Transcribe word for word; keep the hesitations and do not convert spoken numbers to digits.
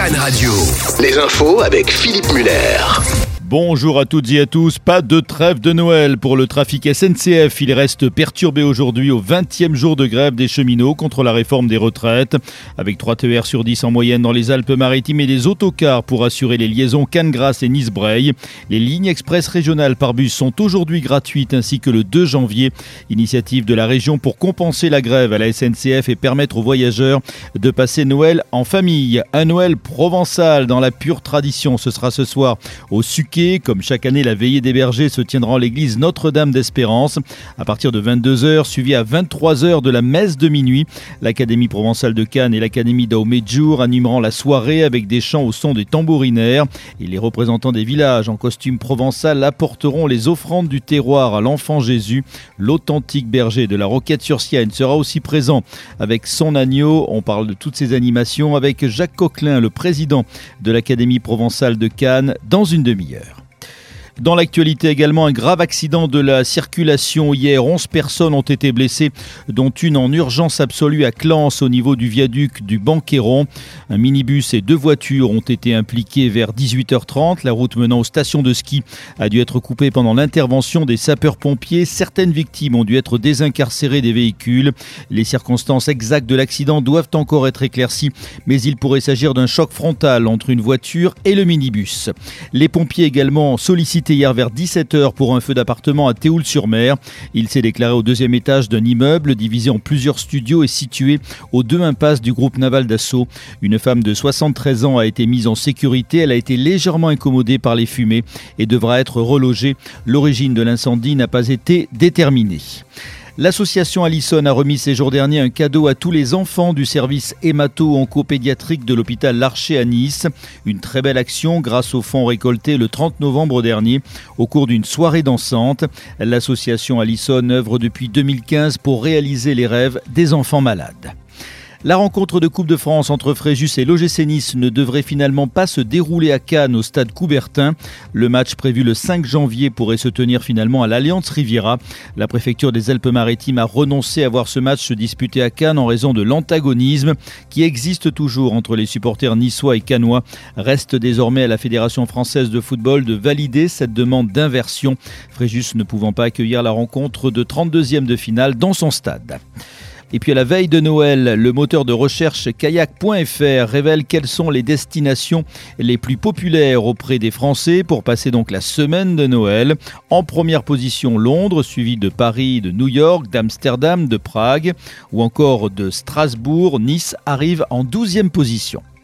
Cannes Radio. Les infos avec Philippe Muller. Bonjour à toutes et à tous. Pas de trêve de Noël pour le trafic S N C F. Il reste perturbé aujourd'hui au vingtième jour de grève des cheminots contre la réforme des retraites. Avec trois T E R sur dix en moyenne dans les Alpes-Maritimes et des autocars pour assurer les liaisons Cannes-Grasse et Nice-Breil. Les lignes express régionales par bus sont aujourd'hui gratuites ainsi que le deux janvier. Initiative de la région pour compenser la grève à la S N C F et permettre aux voyageurs de passer Noël en famille. Un Noël provençal dans la pure tradition. Ce sera ce soir au Suquet. Comme chaque année, la veillée des bergers se tiendra en l'église Notre-Dame d'Espérance à partir de vingt-deux heures, suivi à vingt-trois heures de la messe de minuit. L'Académie provençale de Cannes et l'Académie d'Aomedjour animeront la soirée avec des chants au son des tambourinaires. Et les représentants des villages en costume provençal apporteront les offrandes du terroir à l'enfant Jésus. L'authentique berger de la Roquette-sur-Sienne sera aussi présent avec son agneau. On parle de toutes ces animations avec Jacques Coquelin, le président de l'Académie provençale de Cannes, dans une demi-heure. Dans l'actualité également, un grave accident de la circulation hier. onze personnes ont été blessées, dont une en urgence absolue à Clans au niveau du viaduc du Banqueron. Un minibus et deux voitures ont été impliqués vers dix-huit heures trente. La route menant aux stations de ski a dû être coupée pendant l'intervention des sapeurs-pompiers. Certaines victimes ont dû être désincarcérées des véhicules. Les circonstances exactes de l'accident doivent encore être éclaircies, mais il pourrait s'agir d'un choc frontal entre une voiture et le minibus. Les pompiers également sollicités hier vers dix-sept heures pour un feu d'appartement à Théoul-sur-Mer. Il s'est déclaré au deuxième étage d'un immeuble divisé en plusieurs studios et situé aux deux impasses du groupe naval d'assaut. Une femme de soixante-treize ans a été mise en sécurité. Elle a été légèrement incommodée par les fumées et devra être relogée. L'origine de l'incendie n'a pas été déterminée. L'association Allison a remis ces jours derniers un cadeau à tous les enfants du service hémato-oncopédiatrique de l'hôpital Larcher à Nice. Une très belle action grâce aux fonds récoltés le trente novembre dernier au cours d'une soirée dansante. L'association Allison œuvre depuis deux mille quinze pour réaliser les rêves des enfants malades. La rencontre de Coupe de France entre Fréjus et l'O G C Nice ne devrait finalement pas se dérouler à Cannes au stade Coubertin. Le match prévu le cinq janvier pourrait se tenir finalement à l'Alliance Riviera. La préfecture des Alpes-Maritimes a renoncé à voir ce match se disputer à Cannes en raison de l'antagonisme qui existe toujours entre les supporters niçois et cannois. Reste désormais à la Fédération française de football de valider cette demande d'inversion. Fréjus ne pouvant pas accueillir la rencontre de trente-deuxième de finale dans son stade. Et puis à la veille de Noël, le moteur de recherche kayak point f r révèle quelles sont les destinations les plus populaires auprès des Français pour passer donc la semaine de Noël. En première position, Londres, suivi de Paris, de New York, d'Amsterdam, de Prague ou encore de Strasbourg. Nice arrive en douzième position.